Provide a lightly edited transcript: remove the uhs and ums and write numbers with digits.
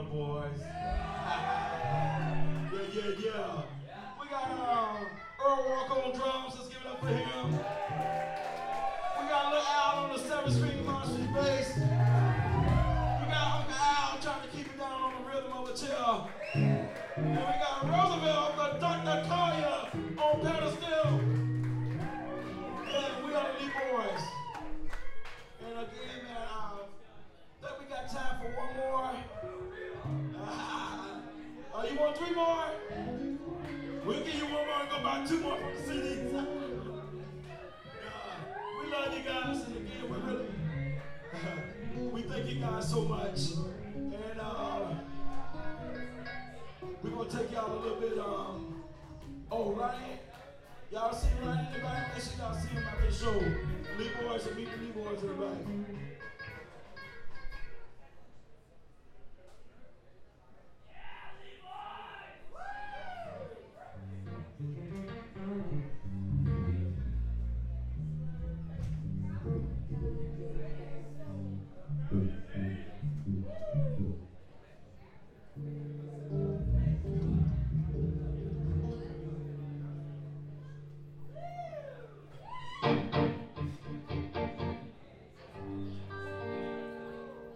the boys. Yeah. We got Earl Walker on drums. Let's give it up for him. We got Lil Al on the 7-string monster bass. We got Uncle Al trying to keep it down on the rhythm of the chair. And we got Roosevelt, the Dr. Collier on pedestal. And we are the Lee Boys. And again, man, I think we got time for one more. You want 3 more? We'll give you 1 more and go buy 2 more from the CDs. We love you guys, and again, we thank you guys so much. And we're gonna take y'all a little bit. Ryan, y'all see Ryan in the back? Make sure y'all see him at the show. Lee Boys and meet the Lee Boys in the back.